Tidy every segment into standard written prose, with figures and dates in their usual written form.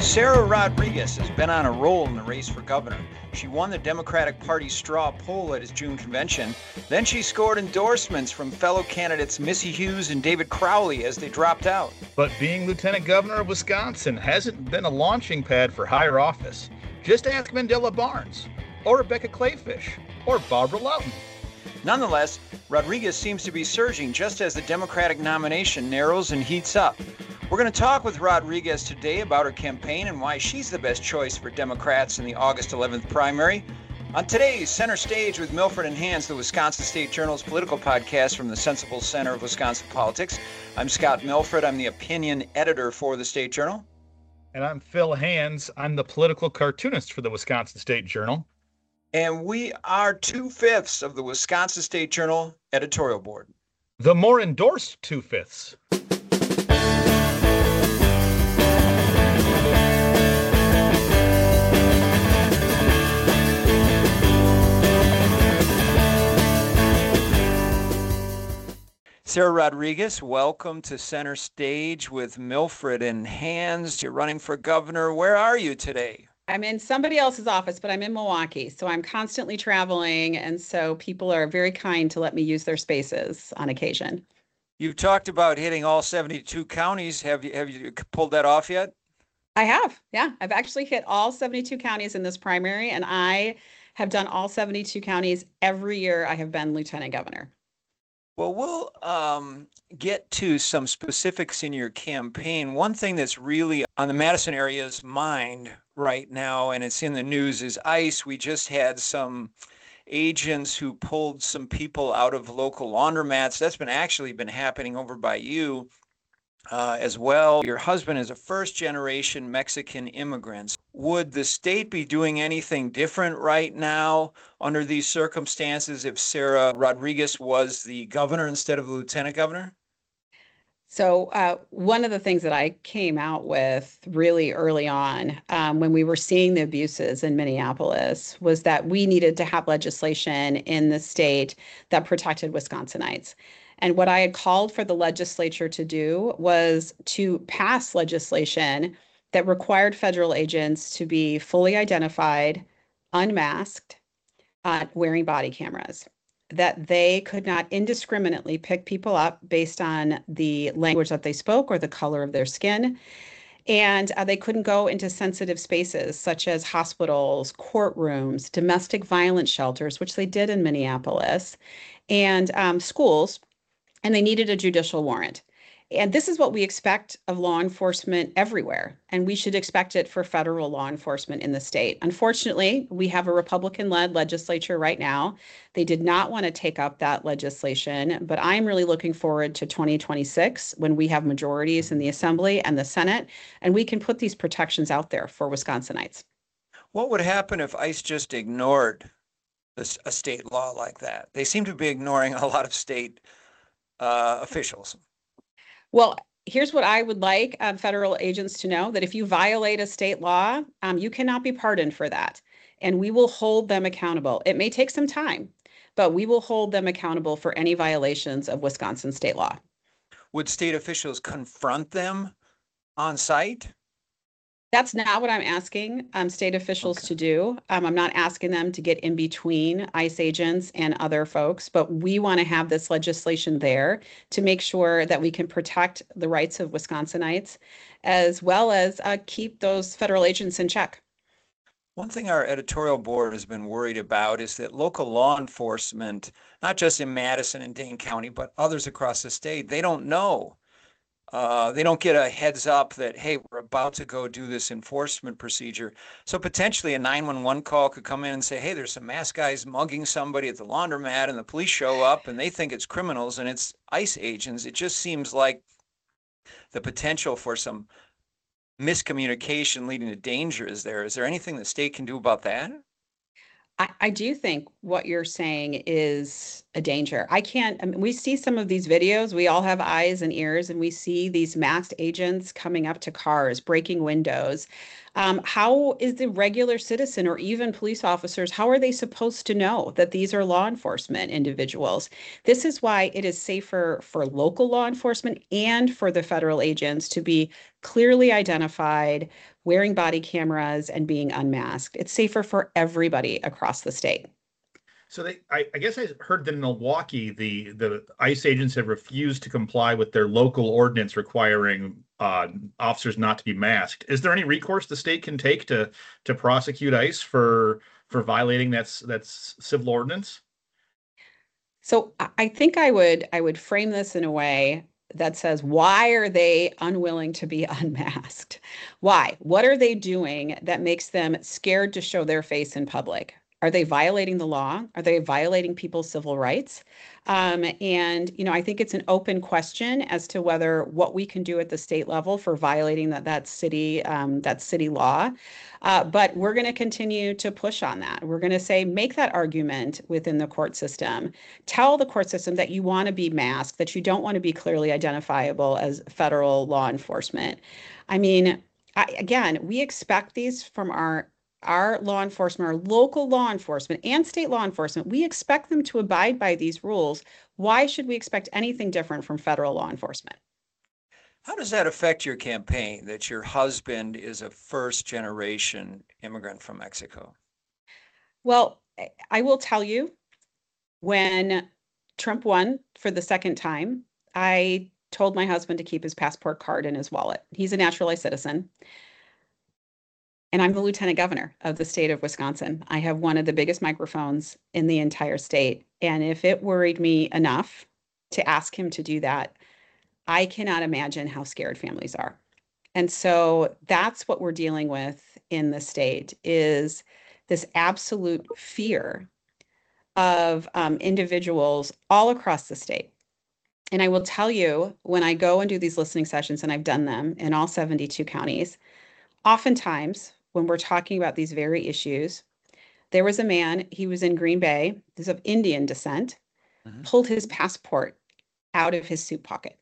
Sarah Rodriguez has been on a roll in the race for governor. She won the Democratic Party straw poll at his June convention. Then she scored endorsements from fellow candidates Missy Hughes and David Crowley as they dropped out. But being lieutenant governor of Wisconsin hasn't been a launching pad for higher office. Just ask Mandela Barnes, or Rebecca Clayfish, or Barbara Loughton. Nonetheless, Rodriguez seems to be surging just as the Democratic nomination narrows and heats up. We're going to talk with Rodriguez today about her campaign and why she's the best choice for Democrats in the August 11th primary. On today's Center Stage with Milford and Hands, the Wisconsin State Journal's political podcast from the Sensible Center of Wisconsin Politics. I'm Scott Milford. I'm the opinion editor for the State Journal. And I'm Phil Hands. I'm the political cartoonist for the Wisconsin State Journal. And we are 2/5 of the Wisconsin State Journal editorial board. The more endorsed 2/5. Sarah Rodriguez, welcome to Center Stage with Milford and Hands. You're running for governor. Where are you today? I'm in somebody else's office, but I'm in Milwaukee, so I'm constantly traveling, and so people are very kind to let me use their spaces on occasion. You've talked about hitting all 72 counties. Have you pulled that off yet? I have, yeah. I've actually hit all 72 counties in this primary, and I have done all 72 counties every year I have been lieutenant governor. Well, we'll get to some specifics in your campaign. One thing that's really on the Madison area's mind right now, and it's in the news, is ICE. We just had some agents who pulled some people out of local laundromats. That's been happening over by you as well. Your husband is a first-generation Mexican immigrant. Would the state be doing anything different right now under these circumstances if Sarah Rodriguez was the governor instead of the lieutenant governor? So one of the things that I came out with really early on when we were seeing the abuses in Minneapolis was that we needed to have legislation in the state that protected Wisconsinites. And what I had called for the legislature to do was to pass legislation that required federal agents to be fully identified, unmasked, wearing body cameras, that they could not indiscriminately pick people up based on the language that they spoke or the color of their skin. And they couldn't go into sensitive spaces such as hospitals, courtrooms, domestic violence shelters, which they did in Minneapolis, and schools. And they needed a judicial warrant. And this is what we expect of law enforcement everywhere. And we should expect it for federal law enforcement in the state. Unfortunately, we have a Republican-led legislature right now. They did not want to take up that legislation, but I'm really looking forward to 2026 when we have majorities in the Assembly and the Senate, and we can put these protections out there for Wisconsinites. What would happen if ICE just ignored a state law like that? They seem to be ignoring a lot of state officials. Well, here's what I would like federal agents to know, that if you violate a state law, you cannot be pardoned for that. And we will hold them accountable. It may take some time, but we will hold them accountable for any violations of Wisconsin state law. Would state officials confront them on site? That's not what I'm asking state officials to do. I'm not asking them to get in between ICE agents and other folks, but we want to have this legislation there to make sure that we can protect the rights of Wisconsinites, as well as keep those federal agents in check. One thing our editorial board has been worried about is that local law enforcement, not just in Madison and Dane County, but others across the state, they don't know. They don't get a heads up that, hey, we're about to go do this enforcement procedure. So potentially a 911 call could come in and say, hey, there's some masked guys mugging somebody at the laundromat, and the police show up and they think it's criminals and it's ICE agents. It just seems like the potential for some miscommunication leading to danger is there. Is there anything the state can do about that? I do think what you're saying is a danger. We see some of these videos, we all have eyes and ears, and we see these masked agents coming up to cars, breaking windows. How is the regular citizen or even police officers, how are they supposed to know that these are law enforcement individuals? This is why it is safer for local law enforcement and for the federal agents to be clearly identified, wearing body cameras and being unmasked. It's safer for everybody across the state. So I guess I heard that in Milwaukee, the ICE agents have refused to comply with their local ordinance requiring officers not to be masked. Is there any recourse the state can take to prosecute ICE for violating that's civil ordinance? So I think I would frame this in a way that says, why are they unwilling to be unmasked? Why? What are they doing that makes them scared to show their face in public? Are they violating the law? Are they violating people's civil rights? And I think it's an open question as to whether what we can do at the state level for violating that city law. But we're going to continue to push on that. We're going to say, make that argument within the court system. Tell the court system that you want to be masked, that you don't want to be clearly identifiable as federal law enforcement. I mean, again, we expect these from our law enforcement, our local law enforcement and state law enforcement. We expect them to abide by these rules. Why should we expect anything different from federal law enforcement? How does that affect your campaign that your husband is a first generation immigrant from Mexico? Well, I will tell you, when Trump won for the second time, I told my husband to keep his passport card in his wallet. He's a naturalized citizen. And I'm the lieutenant governor of the state of Wisconsin. I have one of the biggest microphones in the entire state. And if it worried me enough to ask him to do that, I cannot imagine how scared families are. And so that's what we're dealing with in the state is this absolute fear of individuals all across the state. And I will tell you, when I go and do these listening sessions, and I've done them in all 72 counties, oftentimes when we're talking about these very issues, there was a man, he was in Green Bay, he's of Indian descent, pulled his passport out of his suit pocket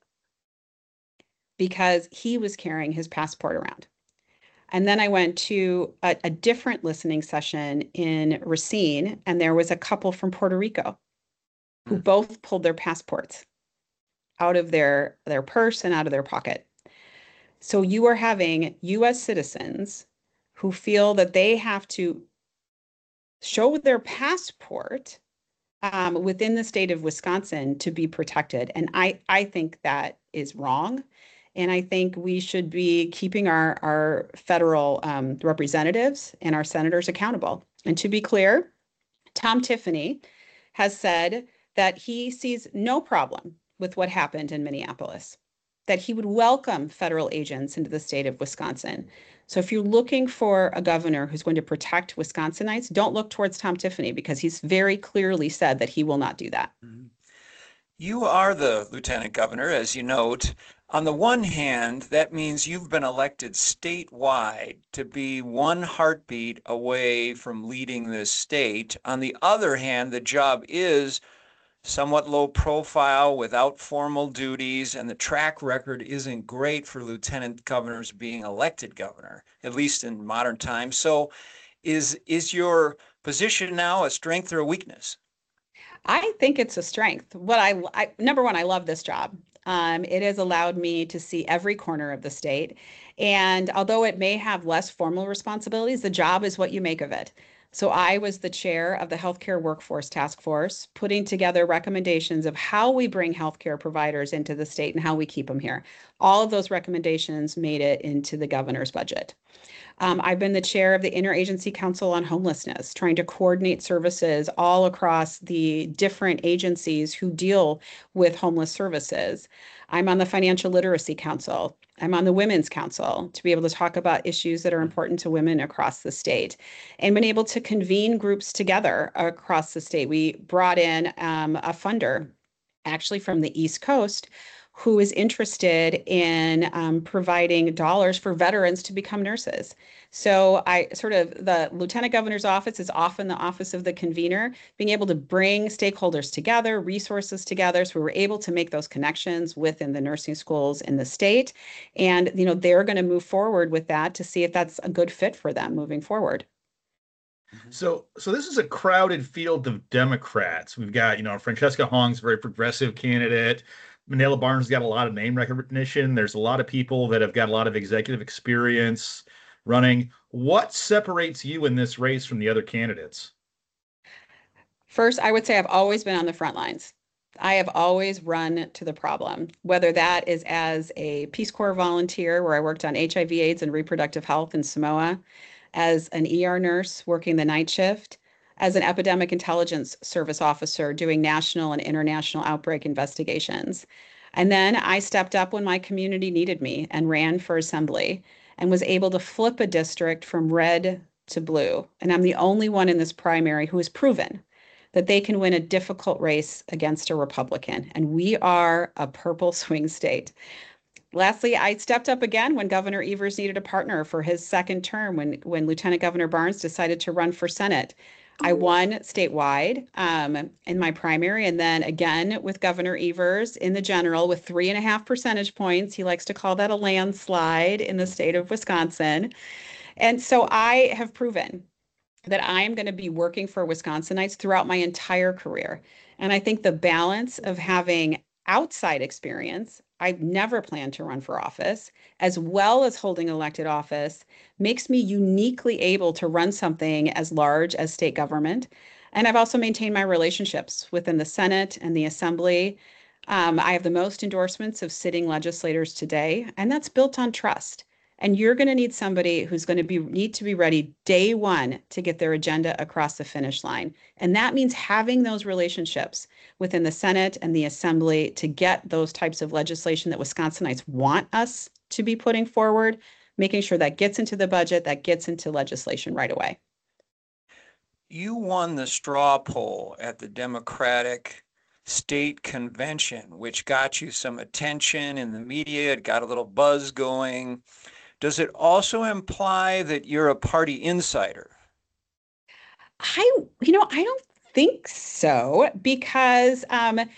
because he was carrying his passport around. And then I went to a different listening session in Racine, and there was a couple from Puerto Rico who both pulled their passports out of their purse and out of their pocket. So you are having U.S. citizens who feel that they have to show their passport within the state of Wisconsin to be protected. And I think that is wrong. And I think we should be keeping our federal representatives and our senators accountable. And to be clear, Tom Tiffany has said that he sees no problem with what happened in Minneapolis, that he would welcome federal agents into the state of Wisconsin. So if you're looking for a governor who's going to protect Wisconsinites, don't look towards Tom Tiffany because he's very clearly said that he will not do that. You are the lieutenant governor, as you note. On the one hand, that means you've been elected statewide to be one heartbeat away from leading this state. On the other hand, the job is somewhat low profile without formal duties, and the track record isn't great for lieutenant governors being elected governor, at least in modern times. So is your position now a strength or a weakness? I think it's a strength. Number one, I love this job. It has allowed me to see every corner of the state. And although it may have less formal responsibilities, the job is what you make of it. So I was the chair of the Healthcare Workforce Task Force, putting together recommendations of how we bring healthcare providers into the state and how we keep them here. All of those recommendations made it into the governor's budget. I've been the chair of the Interagency Council on Homelessness, trying to coordinate services all across the different agencies who deal with homeless services. I'm on the Financial Literacy Council. I'm on the Women's Council to be able to talk about issues that are important to women across the state, and been able to convene groups together across the state. We brought in a funder actually from the East Coast who is interested in providing dollars for veterans to become nurses. So the lieutenant governor's office is often the office of the convener, being able to bring stakeholders together, resources together. So we were able to make those connections within the nursing schools in the state. And, they're going to move forward with that to see if that's a good fit for them moving forward. So this is a crowded field of Democrats. We've got, Francesca Hong's a very progressive candidate. Manela Barnes has got a lot of name recognition. There's a lot of people that have got a lot of executive experience running. What separates you in this race from the other candidates? First, I would say I've always been on the front lines. I have always run to the problem, whether that is as a Peace Corps volunteer where I worked on HIV/AIDS and reproductive health in Samoa, as an ER nurse working the night shift, as an epidemic intelligence service officer doing national and international outbreak investigations. And then I stepped up when my community needed me and ran for assembly and was able to flip a district from red to blue. And I'm the only one in this primary who has proven that they can win a difficult race against a Republican. And we are a purple swing state. Lastly, I stepped up again when Governor Evers needed a partner for his second term when Lieutenant Governor Barnes decided to run for Senate. I won statewide in my primary, and then again with Governor Evers in the general with 3.5 percentage points. He likes to call that a landslide in the state of Wisconsin. And so I have proven that I am going to be working for Wisconsinites throughout my entire career. And I think the balance of having outside experience, I've never planned to run for office, as well as holding elected office, makes me uniquely able to run something as large as state government. And I've also maintained my relationships within the Senate and the Assembly. I have the most endorsements of sitting legislators today, and that's built on trust. And you're going to need somebody who's going to need to be ready day one to get their agenda across the finish line. And that means having those relationships within the Senate and the Assembly to get those types of legislation that Wisconsinites want us to be putting forward, making sure that gets into the budget, that gets into legislation right away. You won the straw poll at the Democratic State Convention, which got you some attention in the media. It got a little buzz going. Does it also imply that you're a party insider? I don't think so, because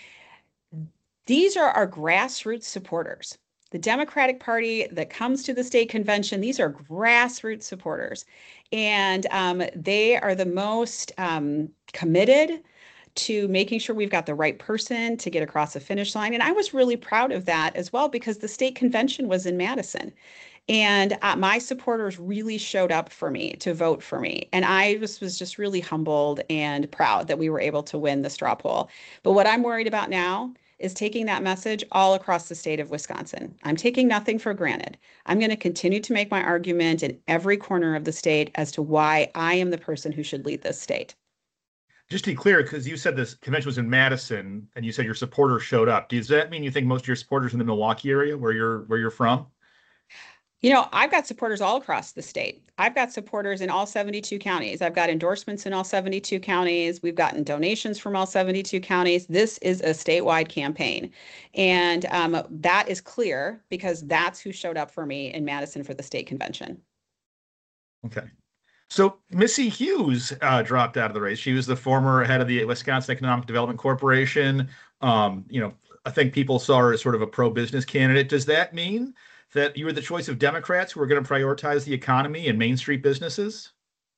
these are our grassroots supporters. The Democratic Party that comes to the state convention, these are grassroots supporters. And they are the most committed to making sure we've got the right person to get across the finish line. And I was really proud of that as well, because the state convention was in Madison. And my supporters really showed up for me to vote for me. And I was just really humbled and proud that we were able to win the straw poll. But what I'm worried about now is taking that message all across the state of Wisconsin. I'm taking nothing for granted. I'm going to continue to make my argument in every corner of the state as to why I am the person who should lead this state. Just to be clear, because you said this convention was in Madison and you said your supporters showed up. Does that mean you think most of your supporters in the Milwaukee area where you're from? I've got supporters all across the state. I've got supporters in all 72 counties. I've got endorsements in all 72 counties. We've gotten donations from all 72 counties. This is a statewide campaign. And that is clear because that's who showed up for me in Madison for the state convention. Okay. So Missy Hughes dropped out of the race. She was the former head of the Wisconsin Economic Development Corporation. I think people saw her as sort of a pro-business candidate. Does that mean that you were the choice of Democrats who are going to prioritize the economy and Main Street businesses?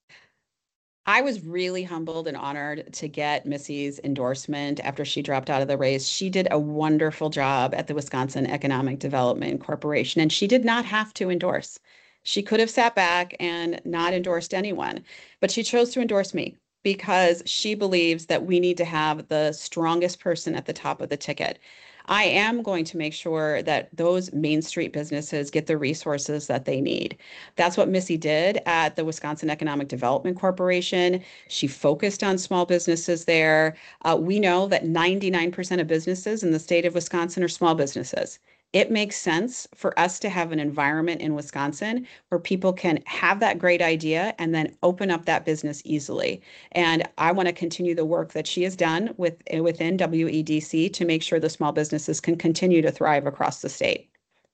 I was really humbled and honored to get Missy's endorsement after she dropped out of the race. She did a wonderful job at the Wisconsin Economic Development Corporation, and she did not have to endorse. She could have sat back and not endorsed anyone, but she chose to endorse me because she believes that we need to have the strongest person at the top of the ticket. I am going to make sure that those Main Street businesses get the resources that they need. That's what Missy did at the Wisconsin Economic Development Corporation. She focused on small businesses there. We know that 99% of businesses in the state of Wisconsin are small businesses. it makes sense for us to have an environment in Wisconsin where people can have that great idea and then open up that business easily. And I want to continue the work that she has done within WEDC to make sure the small businesses can continue to thrive across the state.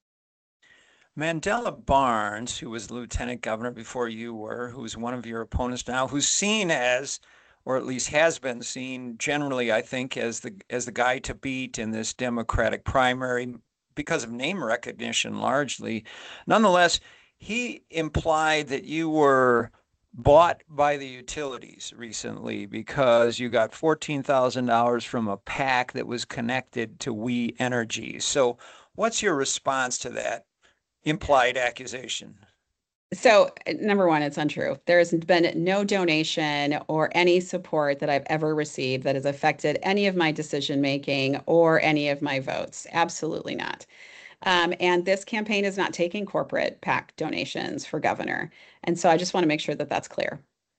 Mandela Barnes, who was lieutenant governor before you were, who's one of your opponents now, who's seen as, or at least has been seen generally, I think, as the guy to beat in this Democratic primary because of name recognition largely. Nonetheless, he implied that you were bought by the utilities recently because you got $14,000 from a PAC that was connected to We Energy. So what's your response to that implied accusation? So, number one, it's untrue. There has been no donation or any support that I've ever received that has affected any of my decision making or any of my votes. Absolutely not. And this campaign is not taking corporate PAC donations for governor. And so I just want to make sure that that's clear.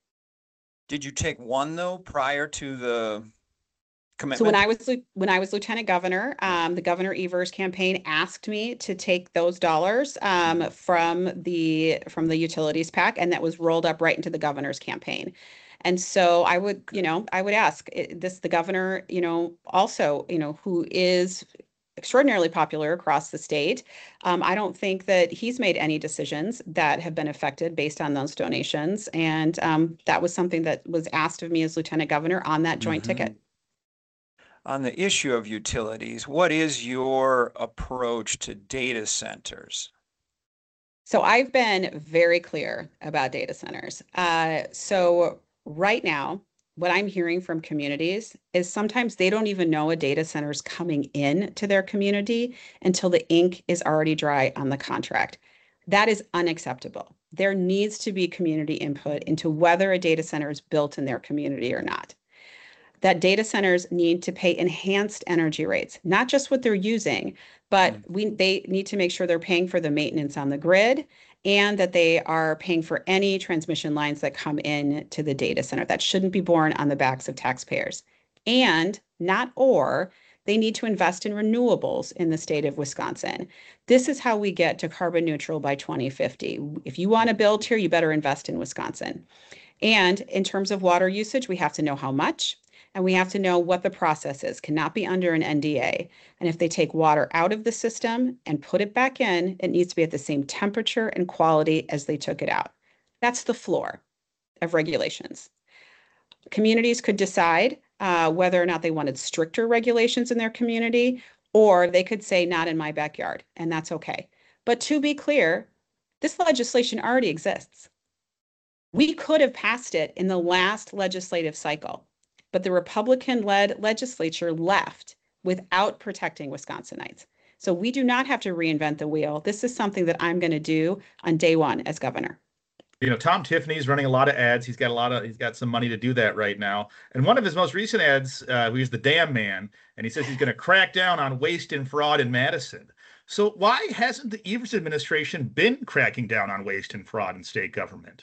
Did you take one though prior to the commitment? So when I was lieutenant governor, the Governor Evers campaign asked me to take those dollars from the utilities PAC, and that was rolled up right into the governor's campaign. And so I would ask the governor, also, who is extraordinarily popular across the state. I don't think that he's made any decisions that have been affected based on those donations. And that was something that was asked of me as lieutenant governor on that joint ticket. On the issue of utilities, what is your approach to data centers? So I've been very clear about data centers. So right now, what I'm hearing from communities is sometimes they don't even know a data center is coming in to their community until the ink is already dry on the contract. That is unacceptable. There needs to be community input into whether a data center is built in their community or not. That data centers need to pay enhanced energy rates, not just what they're using, but they need to make sure they're paying for the maintenance on the grid and that they are paying for any transmission lines that come in to the data center. That shouldn't be borne on the backs of taxpayers. And they need to invest in renewables in the state of Wisconsin. This is how we get to carbon neutral by 2050. If you want to build here, you better invest in Wisconsin. And in terms of water usage, we have to know how much. And we have to know what the process is, cannot be under an NDA. And if they take water out of the system and put it back in, it needs to be at the same temperature and quality as they took it out. That's the floor of regulations. Communities could decide whether or not they wanted stricter regulations in their community, or they could say, not in my backyard, and that's okay. But to be clear, this legislation already exists. We could have passed it in the last legislative cycle, but the Republican-led legislature left without protecting Wisconsinites. So we do not have to reinvent the wheel. This is something that I'm going to do on day one as governor. Tom Tiffany's running a lot of ads. He's got some money to do that right now. And one of his most recent ads, he's the Dam Man, and he says he's going to crack down on waste and fraud in Madison. So why hasn't the Evers administration been cracking down on waste and fraud in state government?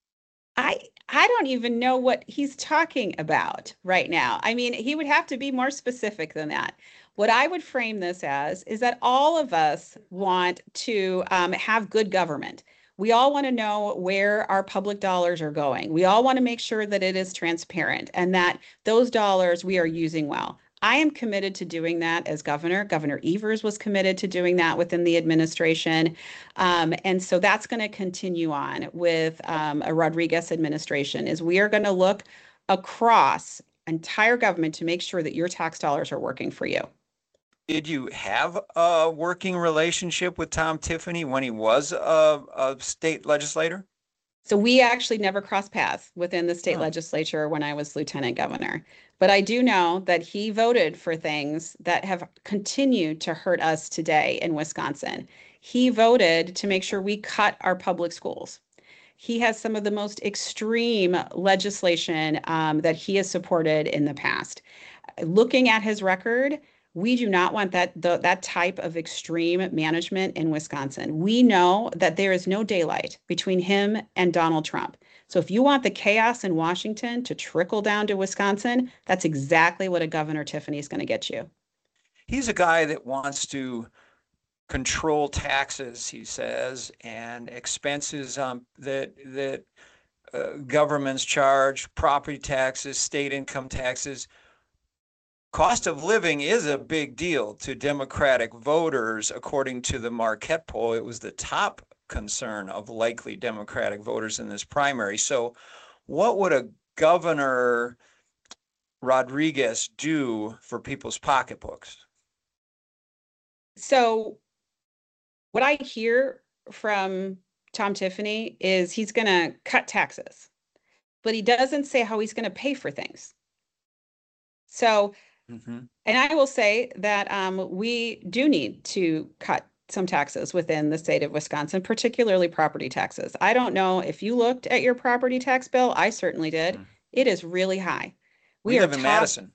I don't even know what he's talking about right now. I mean, he would have to be more specific than that. What I would frame this as is that all of us want to have good government. We all want to know where our public dollars are going. We all want to make sure that it is transparent and that those dollars we are using well. I am committed to doing that as governor. Governor Evers was committed to doing that within the administration. And so that's going to continue on with a Rodriguez administration, is we are going to look across entire government to make sure that your tax dollars are working for you. Did you have a working relationship with Tom Tiffany when he was a state legislator? So we actually never crossed paths within the state legislature when I was lieutenant governor. But I do know that he voted for things that have continued to hurt us today in Wisconsin. He voted to make sure we cut our public schools. He has some of the most extreme legislation that he has supported in the past. Looking at his record, we do not want that type of extreme management in Wisconsin. We know that there is no daylight between him and Donald Trump. So if you want the chaos in Washington to trickle down to Wisconsin, that's exactly what a Governor Tiffany is going to get you. He's a guy that wants to control taxes, he says, and expenses that governments charge, property taxes, state income taxes. Cost of living is a big deal to Democratic voters. According to the Marquette poll, it was the top concern of likely Democratic voters in this primary. So what would a Governor Rodriguez do for people's pocketbooks? So what I hear from Tom Tiffany is he's going to cut taxes, but he doesn't say how he's going to pay for things. So, and I will say that we do need to cut some taxes within the state of Wisconsin, particularly property taxes. I don't know if you looked at your property tax bill. I certainly did. It is really high. We live in Madison.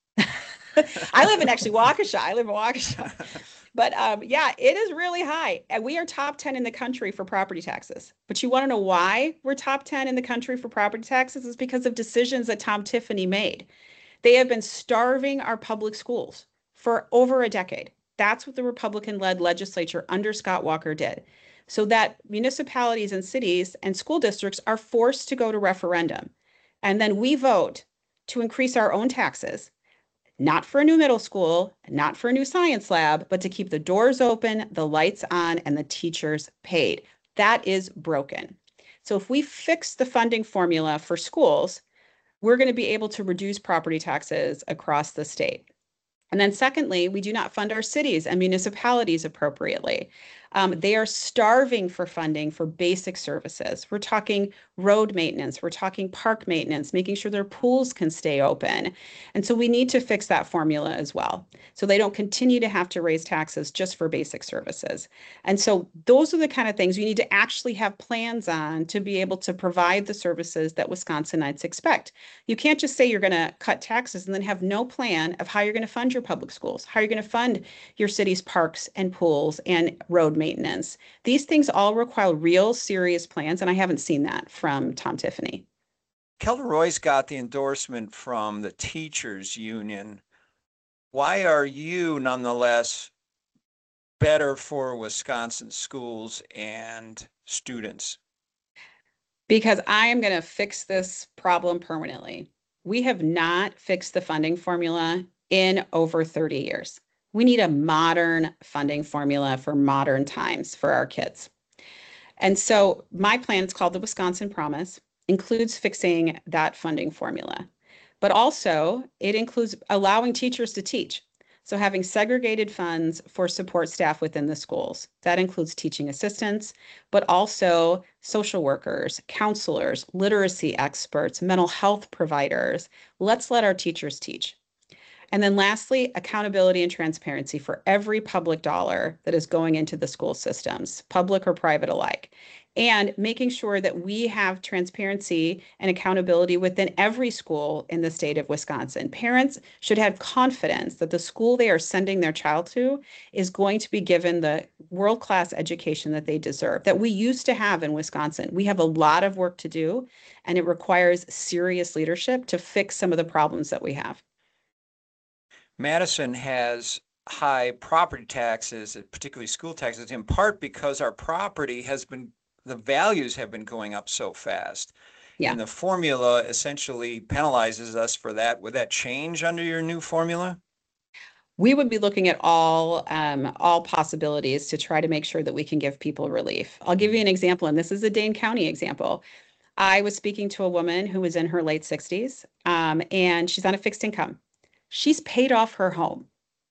I live in actually Waukesha. I live in Waukesha. But yeah, it is really high. And we are top 10 in the country for property taxes. But you want to know why we're top 10 in the country for property taxes? Is because of decisions that Tom Tiffany made. They have been starving our public schools for over a decade. That's what the Republican-led legislature under Scott Walker did. So that municipalities and cities and school districts are forced to go to referendum. And then we vote to increase our own taxes, not for a new middle school, not for a new science lab, but to keep the doors open, the lights on, and the teachers paid. That is broken. So if we fix the funding formula for schools, we're going to be able to reduce property taxes across the state. And then secondly, we do not fund our cities and municipalities appropriately. They are starving for funding for basic services. We're talking road maintenance, we're talking park maintenance, making sure their pools can stay open. And so we need to fix that formula as well, so they don't continue to have to raise taxes just for basic services. And so those are the kind of things we need to actually have plans on to be able to provide the services that Wisconsinites expect. You can't just say you're going to cut taxes and then have no plan of how you're going to fund your public schools, how you're going to fund your city's parks and pools and road maintenance. These things all require real serious plans, and I haven't seen that from Tom Tiffany. Kelda Roy's got the endorsement from the teachers union. Why are you nonetheless better for Wisconsin schools and students? Because I am going to fix this problem permanently. We have not fixed the funding formula in over 30 years. We need a modern funding formula for modern times for our kids. And so my plan is called the Wisconsin Promise, includes fixing that funding formula, but also it includes allowing teachers to teach. So having segregated funds for support staff within the schools. That includes teaching assistants, but also social workers, counselors, literacy experts, mental health providers. Let's let our teachers teach. And then lastly, accountability and transparency for every public dollar that is going into the school systems, public or private alike, and making sure that we have transparency and accountability within every school in the state of Wisconsin. Parents should have confidence that the school they are sending their child to is going to be given the world-class education that they deserve, that we used to have in Wisconsin. We have a lot of work to do, and it requires serious leadership to fix some of the problems that we have. Madison has high property taxes, particularly school taxes, in part because our property has been, the values have been going up so fast. Yeah. And the formula essentially penalizes us for that. Would that change under your new formula? We would be looking at all possibilities to try to make sure that we can give people relief. I'll give you an example, and this is a Dane County example. I was speaking to a woman who was in her late 60s, and she's on a fixed income. She's paid off her home,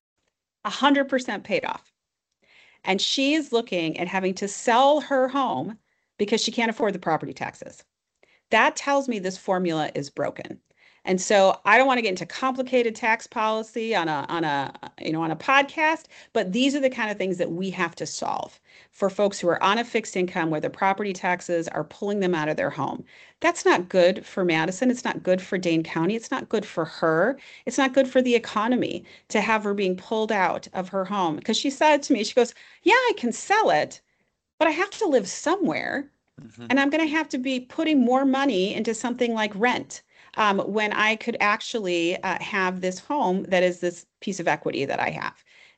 100% paid off. And she is looking at having to sell her home because she can't afford the property taxes. That tells me this formula is broken. And so I don't want to get into complicated tax policy on a podcast, but these are the kind of things that we have to solve for folks who are on a fixed income where the property taxes are pulling them out of their home. That's not good for Madison. It's not good for Dane County. It's not good for her. It's not good for the economy to have her being pulled out of her home. Because she said to me, she goes, yeah, I can sell it, but I have to live somewhere. Mm-hmm. And I'm going to have to be putting more money into something like rent. When I could actually have this home that is this piece of equity that I have.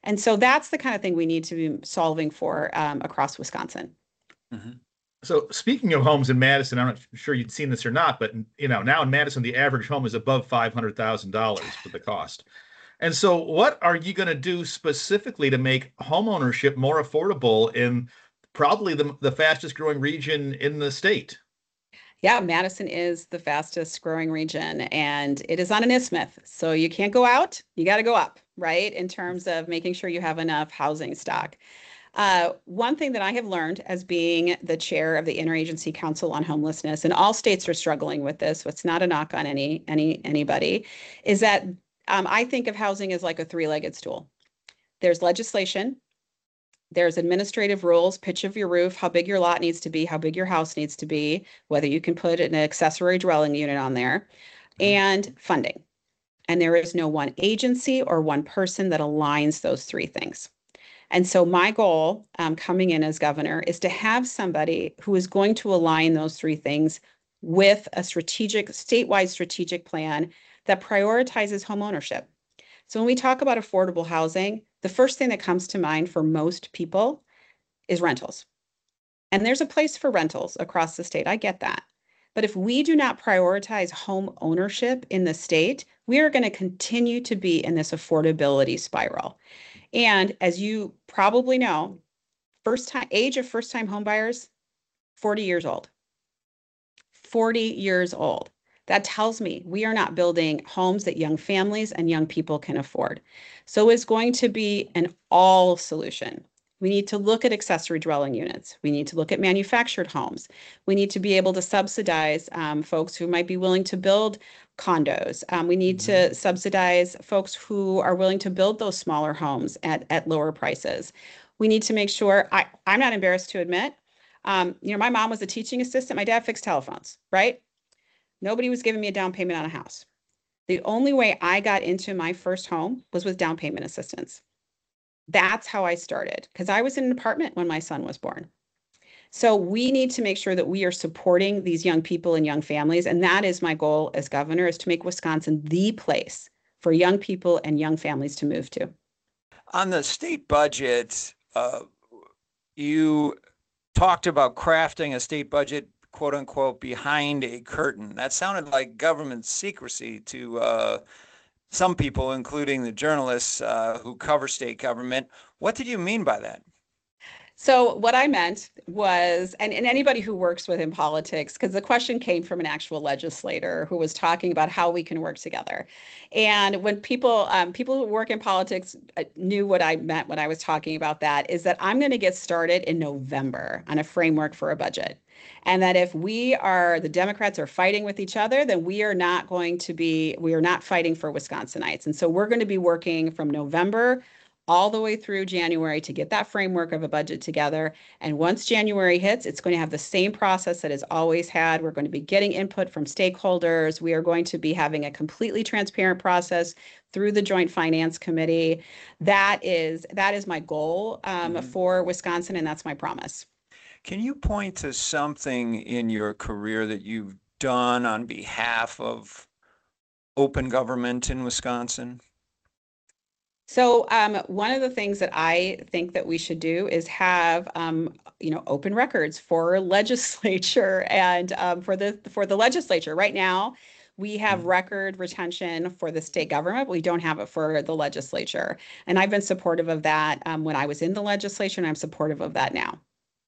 And so that's the kind of thing we need to be solving for across Wisconsin. Mhm. So speaking of homes in Madison, I'm not sure you'd seen this or not, but now in Madison, the average home is above $500,000 for the cost. And so what are you going to do specifically to make homeownership more affordable in probably the fastest growing region in the state? Yeah, Madison is the fastest growing region and it is on an isthmus. So you can't go out, you got to go up, right? In terms of making sure you have enough housing stock. One thing that I have learned as being the chair of the Interagency Council on Homelessness, and all states are struggling with this, so it's not a knock on anybody, is that I think of housing as like a three-legged stool. There's legislation, there's administrative rules, pitch of your roof, how big your lot needs to be, how big your house needs to be, whether you can put an accessory dwelling unit on there, and funding. And there is no one agency or one person that aligns those three things. And so my goal coming in as governor is to have somebody who is going to align those three things with a statewide strategic plan that prioritizes homeownership. So when we talk about affordable housing, the first thing that comes to mind for most people is rentals. And there's a place for rentals across the state. I get that. But if we do not prioritize home ownership in the state, we are going to continue to be in this affordability spiral. And as you probably know, age of first time home buyers, 40 years old. 40 years old. That tells me we are not building homes that young families and young people can afford. So it's going to be an all solution. We need to look at accessory dwelling units. We need to look at manufactured homes. We need to be able to subsidize folks who might be willing to build condos. We need to subsidize folks who are willing to build those smaller homes at lower prices. We need to make sure, I'm not embarrassed to admit, my mom was a teaching assistant. My dad fixed telephones, right? Nobody was giving me a down payment on a house. The only way I got into my first home was with down payment assistance. That's how I started because I was in an apartment when my son was born. So we need to make sure that we are supporting these young people and young families. And that is my goal as governor, is to make Wisconsin the place for young people and young families to move to. On the state budget, you talked about crafting a state budget, quote unquote, behind a curtain. That sounded like government secrecy to some people, including the journalists who cover state government. What did you mean by that? So what I meant was, and anybody who works within politics, because the question came from an actual legislator who was talking about how we can work together. And when people who work in politics knew what I meant when I was talking about that, is that I'm going to get started in November on a framework for a budget. And that if the Democrats are fighting with each other, then we are not fighting for Wisconsinites. And so we're going to be working from November all the way through January to get that framework of a budget together. And once January hits, it's going to have the same process that it's always had. We're going to be getting input from stakeholders. We are going to be having a completely transparent process through the Joint Finance Committee. That is my goal for Wisconsin, and that's my promise. Can you point to something in your career that you've done on behalf of open government in Wisconsin? So one of the things that I think that we should do is have open records for legislature and for the legislature. Right now, we have record retention for the state government, but we don't have it for the legislature. And I've been supportive of that when I was in the legislature, and I'm supportive of that now.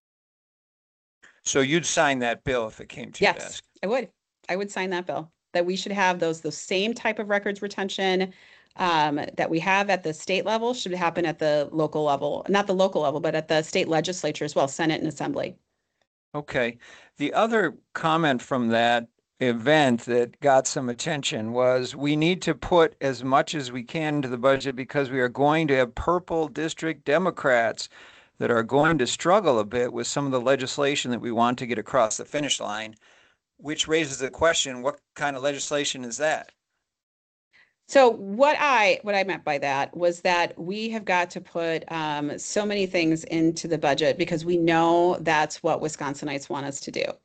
So you'd sign that bill if it came to your desk? Yes, I would. I would sign that bill, that we should have those same type of records retention that we have at the state level should happen at the local level, not the local level, but at the state legislature as well, Senate and Assembly. Okay. The other comment from that event that got some attention was we need to put as much as we can into the budget because we are going to have purple district Democrats that are going to struggle a bit with some of the legislation that we want to get across the finish line, which raises the question, what kind of legislation is that? So what I meant by that was that we have got to put so many things into the budget because we know that's what Wisconsinites want us to do.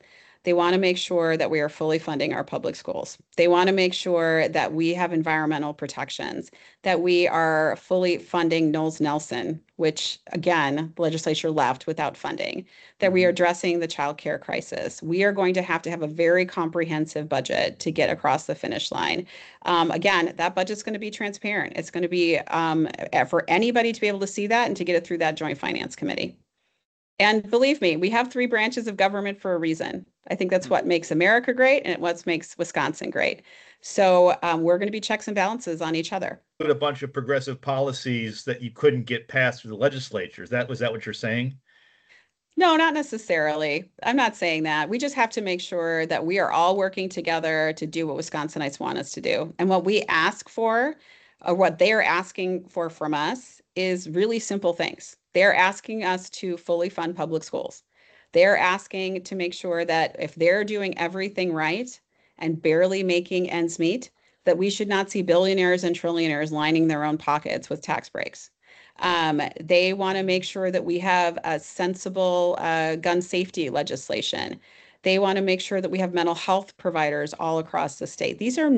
They want to make sure that we are fully funding our public schools. They want to make sure that we have environmental protections, that we are fully funding Knowles Nelson, which again, the legislature left without funding, that we are addressing the child care crisis. We are going to have a very comprehensive budget to get across the finish line. Again, that budget's going to be transparent. It's going to be for anybody to be able to see that and to get it through that Joint Finance Committee. And believe me, we have three branches of government for a reason. I think that's what makes America great and what makes Wisconsin great. So we're going to be checks and balances on each other. Put a bunch of progressive policies that you couldn't get passed through the legislature. Was that what you're saying? No, not necessarily. I'm not saying that. We just have to make sure that we are all working together to do what Wisconsinites want us to do. And what we ask for, or what they're asking for from us, is really simple things. They're asking us to fully fund public schools. They're asking to make sure that if they're doing everything right and barely making ends meet, that we should not see billionaires and trillionaires lining their own pockets with tax breaks. They want to make sure that we have a sensible gun safety legislation. They want to make sure that we have mental health providers all across the state. These are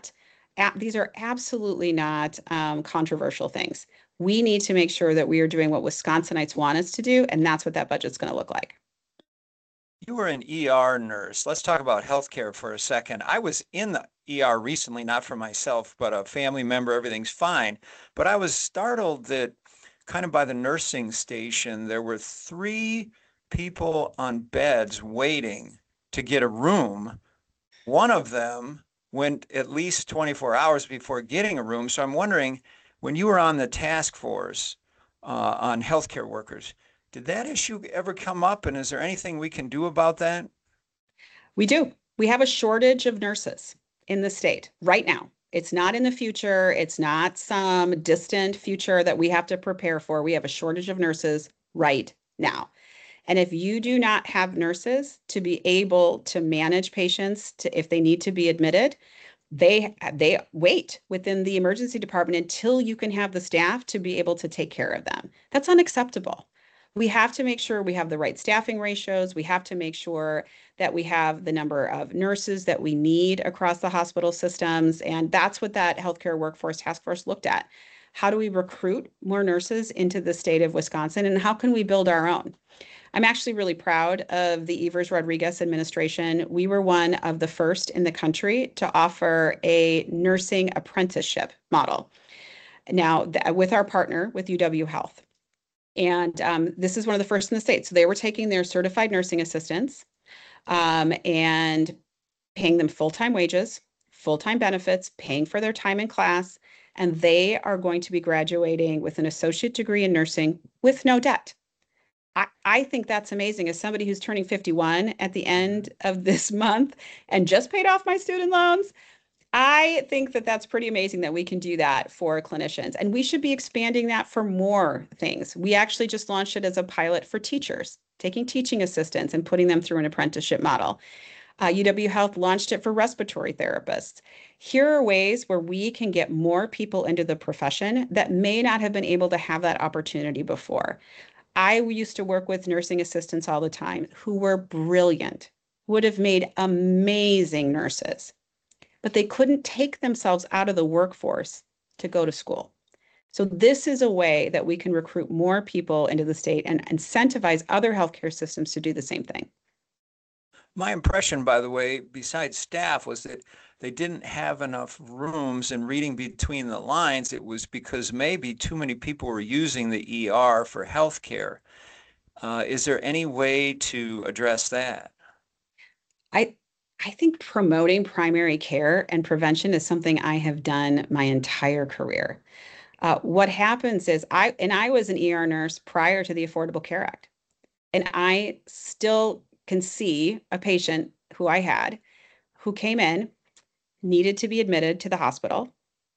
absolutely not controversial things. We need to make sure that we are doing what Wisconsinites want us to do, and that's what that budget's going to look like. You were an ER nurse. Let's talk about healthcare for a second. I was in the ER recently, not for myself, but a family member. Everything's fine. But I was startled that kind of by the nursing station, there were 3 people on beds waiting to get a room. One of them went at least 24 hours before getting a room. So I'm wondering, when you were on the task force on healthcare workers, did that issue ever come up? And is there anything we can do about that? We do. We have a shortage of nurses in the state right now. It's not in the future. It's not some distant future that we have to prepare for. We have a shortage of nurses right now. And if you do not have nurses to be able to manage patients if they need to be admitted, they wait within the emergency department until you can have the staff to be able to take care of them. That's unacceptable. We have to make sure we have the right staffing ratios. We have to make sure that we have the number of nurses that we need across the hospital systems. And that's what that healthcare workforce task force looked at. How do we recruit more nurses into the state of Wisconsin, and how can we build our own? I'm actually really proud of the Evers Rodriguez administration. We were one of the first in the country to offer a nursing apprenticeship model. Now, with our partner, with UW Health. And this is one of the first in the state. So they were taking their certified nursing assistants and paying them full-time wages, full-time benefits, paying for their time in class, and they are going to be graduating with an associate degree in nursing with no debt. I think that's amazing. As somebody who's turning 51 at the end of this month and just paid off my student loans, I think that that's pretty amazing that we can do that for clinicians. And we should be expanding that for more things. We actually just launched it as a pilot for teachers, taking teaching assistants and putting them through an apprenticeship model. UW Health launched it for respiratory therapists. Here are ways where we can get more people into the profession that may not have been able to have that opportunity before. I used to work with nursing assistants all the time who were brilliant, would have made amazing nurses, but they couldn't take themselves out of the workforce to go to school. So this is a way that we can recruit more people into the state and incentivize other healthcare systems to do the same thing. My impression, by the way, besides staff, was that they didn't have enough rooms, and reading between the lines, it was because maybe too many people were using the ER for healthcare. Is there any way to address that? I think promoting primary care and prevention is something I have done my entire career. What happens is I was an ER nurse prior to the Affordable Care Act, and I still can see a patient who I had who came in, needed to be admitted to the hospital,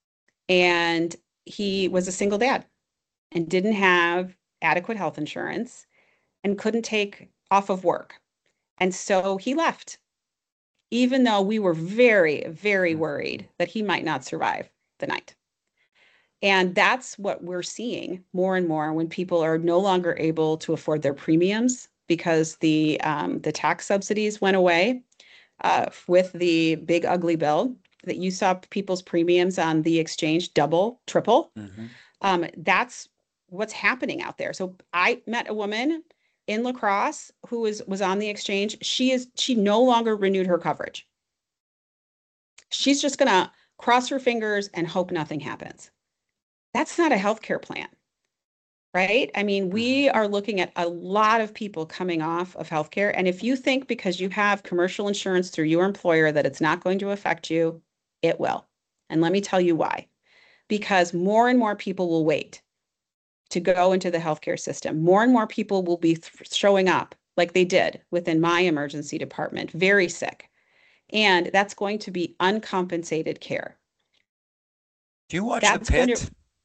and he was a single dad and didn't have adequate health insurance and couldn't take off of work. And so he left, even though we were very, very worried that he might not survive the night. And that's what we're seeing more and more when people are no longer able to afford their premiums because the tax subsidies went away with the big ugly bill, that you saw people's premiums on the exchange double, triple. That's what's happening out there. So I met a woman in La Crosse who was on the exchange. She no longer renewed her coverage. She's just gonna cross her fingers and hope nothing happens. That's not a healthcare plan, right? I mean, we are looking at a lot of people coming off of healthcare. And if you think because you have commercial insurance through your employer that it's not going to affect you, it will. And let me tell you why. Because more and more people will wait to go into the healthcare system. More and more people will be showing up like they did within my emergency department, very sick. And that's going to be uncompensated care. Do you watch The Pitt?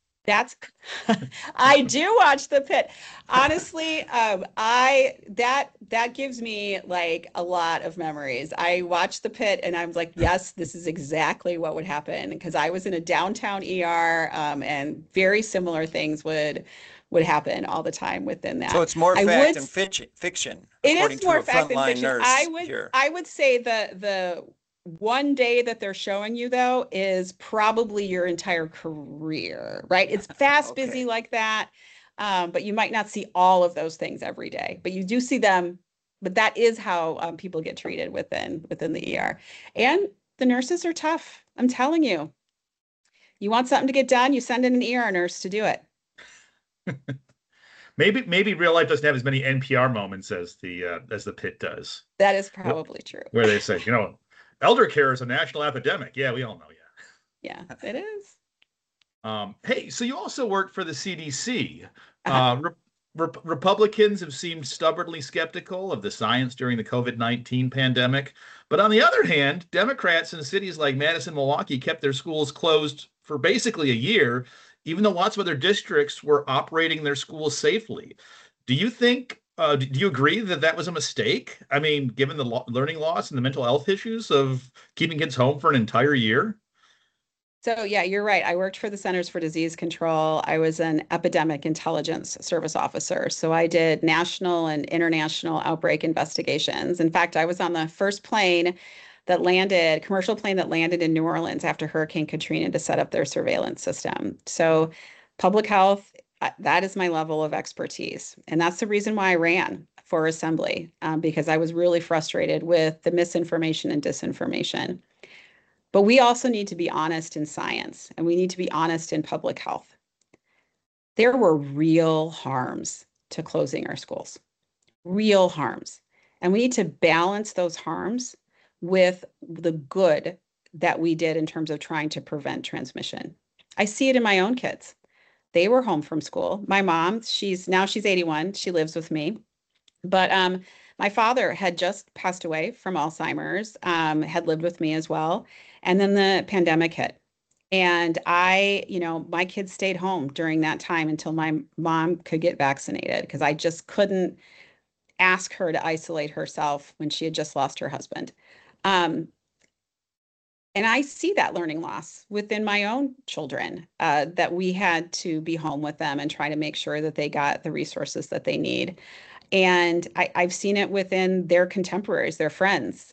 I do watch The Pitt. Honestly, that gives me like a lot of memories. I watched The Pitt and I'm like, yes, this is exactly what would happen, because I was in a downtown ER, and very similar things would happen all the time within that. So it's more fact than fiction. It is more fact than fiction. I would say the one day that they're showing you, though, is probably your entire career, right? It's fast, okay, busy like that. But you might not see all of those things every day, but you do see them. But that is how people get treated within the ER. And the nurses are tough. I'm telling you. You want something to get done, you send in an ER nurse to do it. Maybe real life doesn't have as many NPR moments as the Pitt does. That is probably true. Where they say, elder care is a national epidemic. Yeah, we all know. Yeah, it is. Hey, so you also work for the CDC. Republicans have seemed stubbornly skeptical of the science during the COVID-19 pandemic. But on the other hand, Democrats in cities like Madison, Milwaukee kept their schools closed for basically a year, even though lots of other districts were operating their schools safely. Do you think, do you agree that was a mistake? I mean, given the learning loss and the mental health issues of keeping kids home for an entire year? So yeah, you're right. I worked for the Centers for Disease Control. I was an epidemic intelligence service officer. So I did national and international outbreak investigations. In fact, I was on the first commercial plane that landed in New Orleans after Hurricane Katrina to set up their surveillance system. So public health, that is my level of expertise. And that's the reason why I ran for assembly, because I was really frustrated with the misinformation and disinformation. But we also need to be honest in science, and we need to be honest in public health. There were real harms to closing our schools, real harms. And we need to balance those harms with the good that we did in terms of trying to prevent transmission. I see it in my own kids. They were home from school. My mom, she's 81. She lives with me. But my father had just passed away from Alzheimer's, had lived with me as well. And then the pandemic hit. And my kids stayed home during that time until my mom could get vaccinated, because I just couldn't ask her to isolate herself when she had just lost her husband. And I see that learning loss within my own children, that we had to be home with them and try to make sure that they got the resources that they need. And I've seen it within their contemporaries, their friends.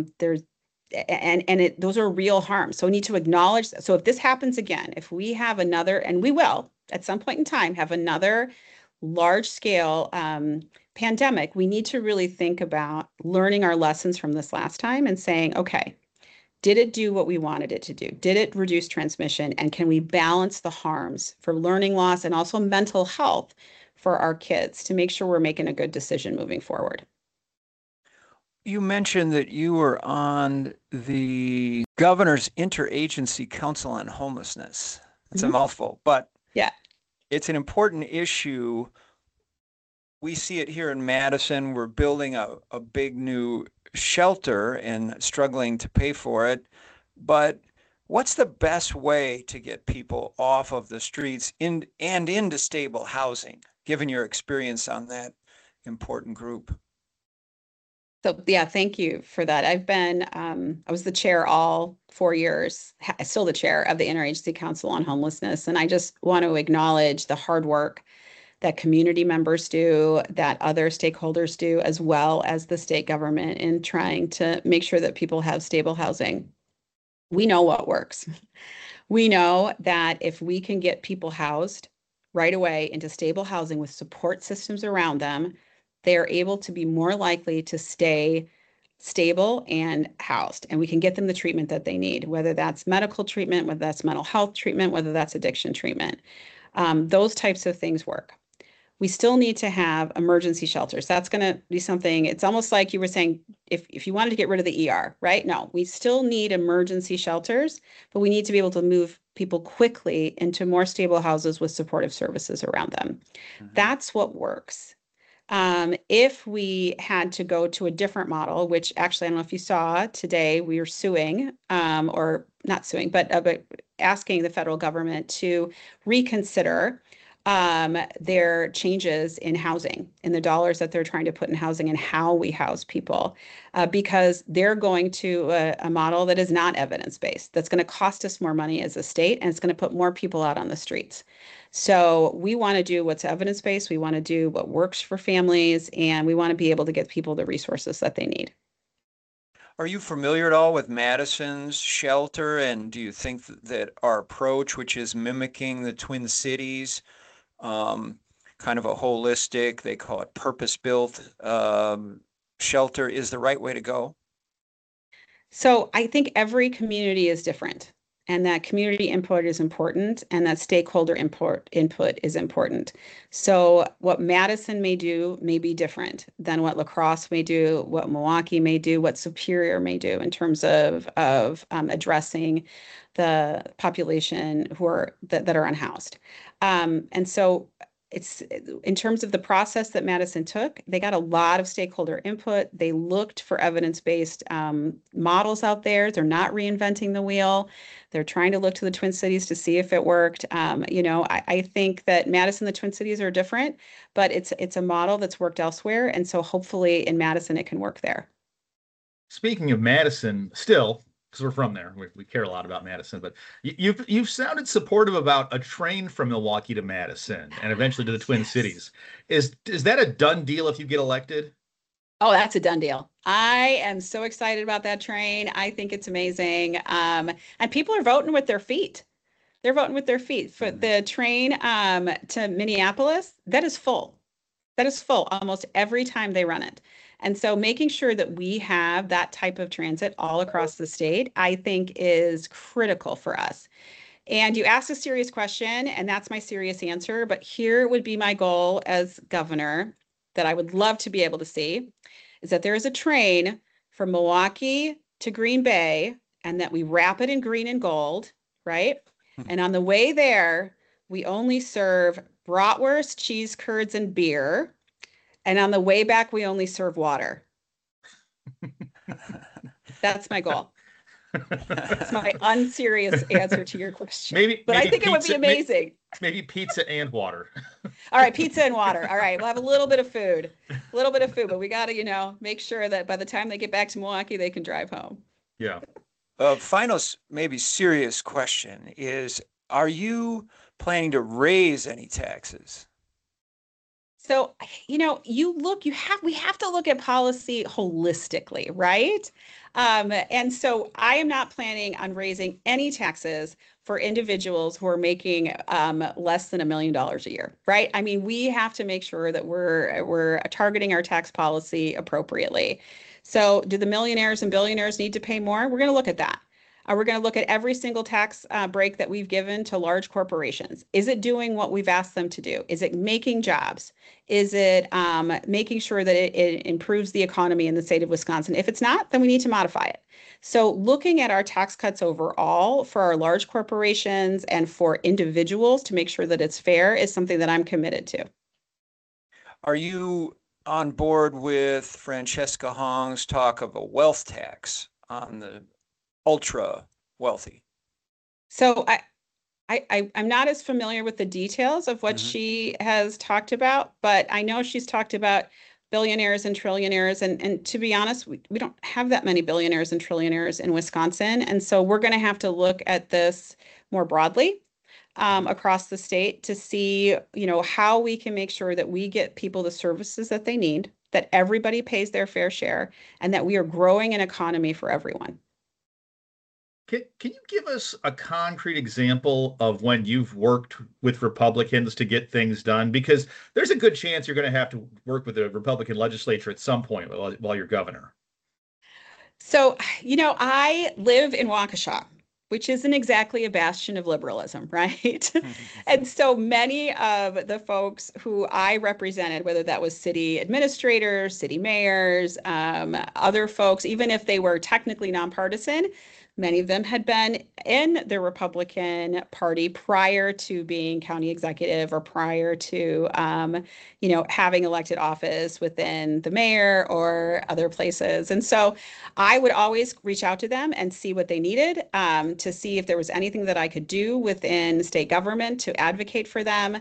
Those are real harms. So we need to acknowledge that. So if this happens again, if we have another, and we will at some point in time have another large scale pandemic, we need to really think about learning our lessons from this last time and saying, okay, did it do what we wanted it to do? Did it reduce transmission? And can we balance the harms for learning loss and also mental health for our kids to make sure we're making a good decision moving forward? You mentioned that you were on the Governor's Interagency Council on Homelessness. It's a mouthful, but yeah, it's an important issue. We see it here in Madison. We're building a big new shelter and struggling to pay for it. But what's the best way to get people off of the streets and into stable housing, given your experience on that important group? So yeah, thank you for that. I was the chair all 4 years, still the chair of the Interagency Council on Homelessness. And I just want to acknowledge the hard work that community members do, that other stakeholders do, as well as the state government in trying to make sure that people have stable housing. We know what works. We know that if we can get people housed right away into stable housing with support systems around them, they are able to be more likely to stay stable and housed, and we can get them the treatment that they need, whether that's medical treatment, whether that's mental health treatment, whether that's addiction treatment. Those types of things work. We still need to have emergency shelters. That's going to be something, it's almost like you were saying, if you wanted to get rid of the ER, right? No, we still need emergency shelters, but we need to be able to move people quickly into more stable houses with supportive services around them. Mm-hmm. That's what works. If we had to go to a different model, which actually, I don't know if you saw today, we are suing, or not suing, but asking the federal government to reconsider their changes in housing, in the dollars that they're trying to put in housing and how we house people, because they're going to a model that is not evidence-based, that's going to cost us more money as a state, and it's going to put more people out on the streets. So we want to do what's evidence-based, we want to do what works for families, and we want to be able to get people the resources that they need. Are you familiar at all with Madison's shelter? And do you think that our approach, which is mimicking the Twin Cities, kind of a holistic, they call it purpose-built shelter, is the right way to go? So I think every community is different, and that community input is important, and that stakeholder input is important. So what Madison may do may be different than what La Crosse may do, what Milwaukee may do, what Superior may do in terms of addressing the population that are unhoused. And so it's in terms of the process that Madison took, they got a lot of stakeholder input. They looked for evidence-based models out there. They're not reinventing the wheel. They're trying to look to the Twin Cities to see if it worked. I think that Madison and the Twin Cities are different, but it's a model that's worked elsewhere. And so hopefully in Madison, it can work there. Speaking of Madison, still, because we're from there, we care a lot about Madison, but you've sounded supportive about a train from Milwaukee to Madison and eventually to the Twin Cities. Is that a done deal if you get elected? Oh, that's a done deal. I am so excited about that train. I think it's amazing. And people are voting with their feet. They're voting with their feet. For the train to Minneapolis, that is full. That is full almost every time they run it. And so making sure that we have that type of transit all across the state, I think is critical for us. And you asked a serious question, and that's my serious answer. But here would be my goal as governor that I would love to be able to see is that there is a train from Milwaukee to Green Bay, and that we wrap it in green and gold, right? And on the way there, we only serve bratwurst, cheese curds, and beer. And on the way back, we only serve water. That's my goal. That's my unserious answer to your question. Maybe I think pizza, it would be amazing. Maybe pizza and water. All right, pizza and water. All right, we'll have a little bit of food, but we got to, make sure that by the time they get back to Milwaukee, they can drive home. Yeah. Final, maybe serious question is, are you planning to raise any taxes? So, we have to look at policy holistically, right? And so I am not planning on raising any taxes for individuals who are making less than $1 million a year, right? I mean, we have to make sure that we're targeting our tax policy appropriately. So do the millionaires and billionaires need to pay more? We're going to look at that. We're going to look at every single tax break that we've given to large corporations. Is it doing what we've asked them to do? Is it making jobs? Is it making sure that it improves the economy in the state of Wisconsin? If it's not, then we need to modify it. So looking at our tax cuts overall for our large corporations and for individuals to make sure that it's fair is something that I'm committed to. Are you on board with Francesca Hong's talk of a wealth tax on the ultra wealthy? So I'm not as familiar with the details of what she has talked about, but I know she's talked about billionaires and trillionaires. And to be honest, we don't have that many billionaires and trillionaires in Wisconsin. And so we're going to have to look at this more broadly. across the state to see, how we can make sure that we get people the services that they need, that everybody pays their fair share, and that we are growing an economy for everyone. Can you give us a concrete example of when you've worked with Republicans to get things done? Because there's a good chance you're going to have to work with the Republican legislature at some point while you're governor. So, I live in Waukesha, which isn't exactly a bastion of liberalism, right? And so many of the folks who I represented, whether that was city administrators, city mayors, other folks, even if they were technically nonpartisan, many of them had been in the Republican Party prior to being county executive or prior to, having elected office within the mayor or other places. And so I would always reach out to them and see what they needed, to see if there was anything that I could do within state government to advocate for them.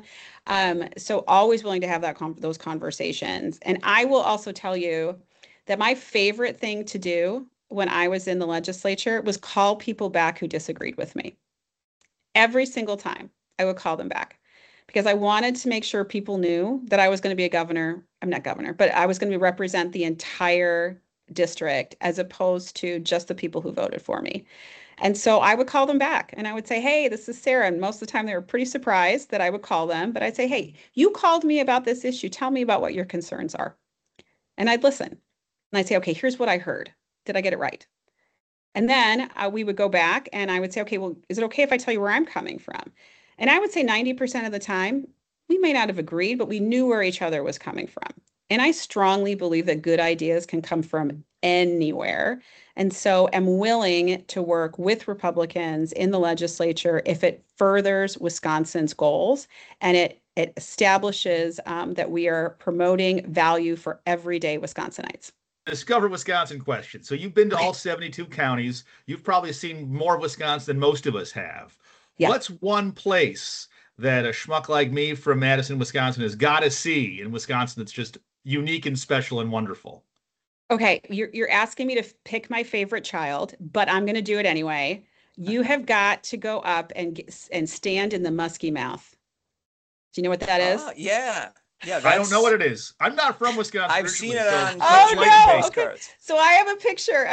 So always willing to have those conversations. And I will also tell you that my favorite thing to do when I was in the legislature was call people back who disagreed with me. Every single time I would call them back because I wanted to make sure people knew that I was going to be a governor. I'm not governor, but I was going to represent the entire district as opposed to just the people who voted for me. And so I would call them back and I would say, hey, this is Sarah. And most of the time they were pretty surprised that I would call them, but I'd say, hey, you called me about this issue. Tell me about what your concerns are. And I'd listen. And I'd say, okay, here's what I heard. Did I get it right? And then we would go back and I would say, okay, well, is it okay if I tell you where I'm coming from? And I would say 90% of the time, we may not have agreed, but we knew where each other was coming from. And I strongly believe that good ideas can come from anywhere. And so I'm willing to work with Republicans in the legislature if it furthers Wisconsin's goals and it establishes that we are promoting value for everyday Wisconsinites. Discover Wisconsin question. So you've been to all 72 counties. You've probably seen more of Wisconsin than most of us have. Yeah. What's one place that a schmuck like me from Madison, Wisconsin has got to see in Wisconsin that's just unique and special and wonderful? Okay, you're asking me to pick my favorite child, but I'm going to do it anyway. You have got to go up and stand in the musky mouth. Do you know what that is? Yeah. Yeah, I don't know what it is. I'm not from Wisconsin. I've seen it on Okay. So I have a picture.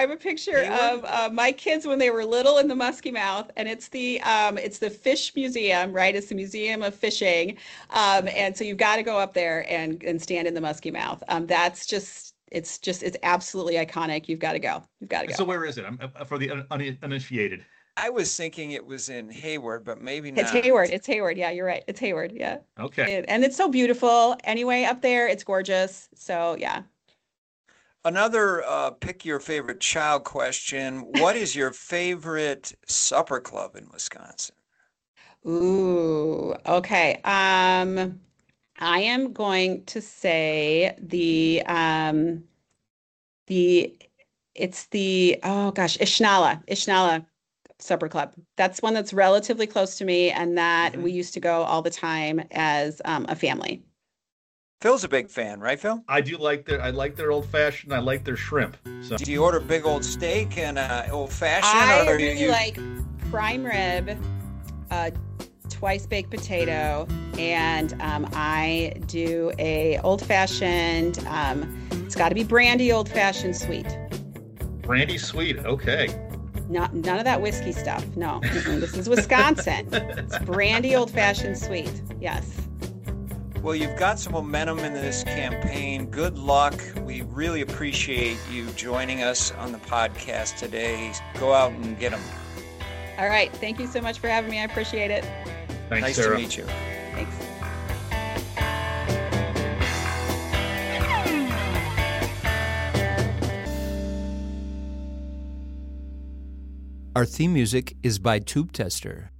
Of my kids when they were little in the musky mouth, and it's the fish museum, right? It's the museum of fishing, and so you've got to go up there and stand in the musky mouth. It's absolutely iconic. You've got to go. So where is it? I'm for the uninitiated. I was thinking it was in Hayward, but maybe not. It's Hayward. Yeah, you're right. It's Hayward. Yeah. Okay. And it's so beautiful. Anyway, up there, it's gorgeous. So, yeah. Another pick your favorite child question. What is your favorite supper club in Wisconsin? Ooh, okay. I am going to say Ishnala Supper Club. That's one that's relatively close to me and that we used to go all the time as a family. Phil's a big fan, right, Phil? I like their old fashioned. I like their shrimp. So. Do you order big old steak and old fashioned? I really like prime rib, twice baked potato, and I do a old fashioned. It's got to be brandy old fashioned sweet. Brandy sweet, okay. None of that whiskey stuff. No, this is Wisconsin. It's brandy old-fashioned sweet. Yes. Well, you've got some momentum in this campaign. Good luck. We really appreciate you joining us on the podcast today. Go out and get them. All right. Thank you so much for having me. I appreciate it. Thanks, nice Sarah. to meet you. Thanks. Our theme music is by Tube Tester.